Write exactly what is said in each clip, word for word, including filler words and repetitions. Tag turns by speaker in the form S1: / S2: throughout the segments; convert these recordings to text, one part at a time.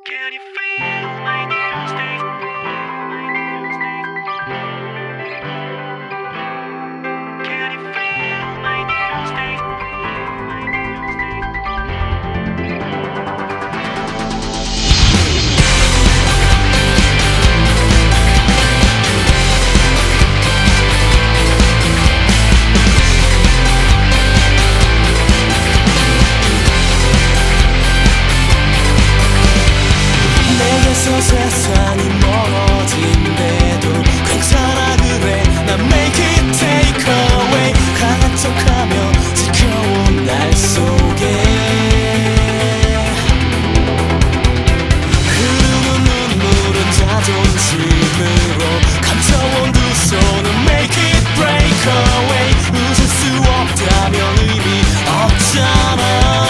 S1: Can you feel my new state? My new state. Can you feel my new state? My new state.
S2: 내게서 세상이 멀어진대도 괜찮아 그래 난 make it take away 강한 척하며 지켜온 날 속에 흐르는 눈물은 자존심으로 감춰온 두 손은 make it break away 웃을 수 없다면 의미 없잖아.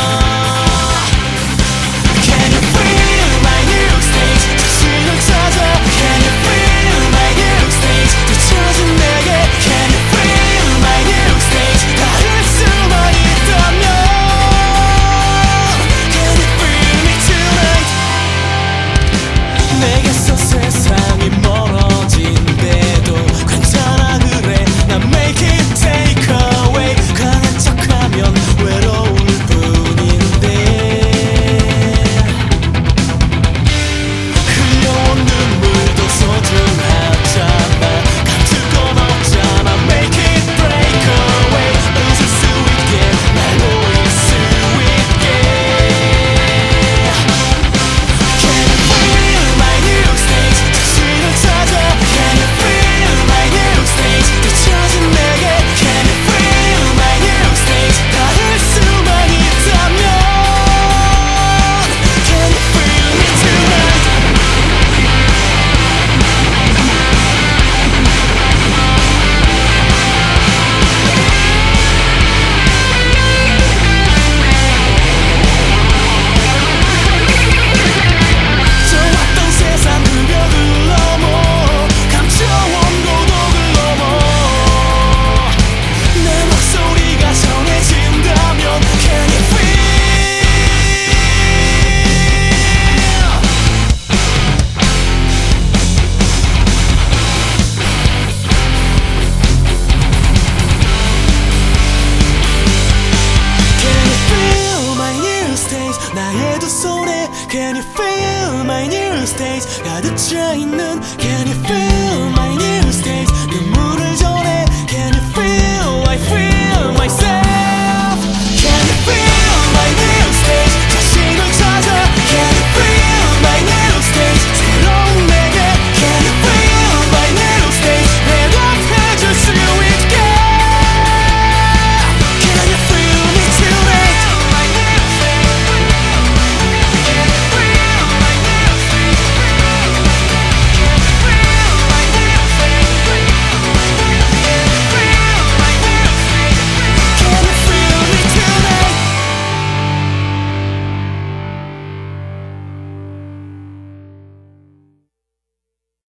S2: 내게서 세상이 멀어진대도 괜찮아 그래 난 make it take away 강한 척하면 외로울 뿐인데 흘려온 눈물도 소중하잖아 같을 건 없잖아 make it break away 웃을 수 있게 날 놓을 수 있게 Can you feel my new state 자신을 찾아 Can you feel my new state 뒤처진 내게 Can you feel my new state 닿을 수만 있다면 Can you feel me tonight 좋았던 세상 그 벽을 넘어 감춰온 고독을 넘어 내 목소리가 전해진다면 Can you feel Can you feel my new state 나의 두 손에 Can you feel my new state 가득 차있는 Can you feel my new state 눈물을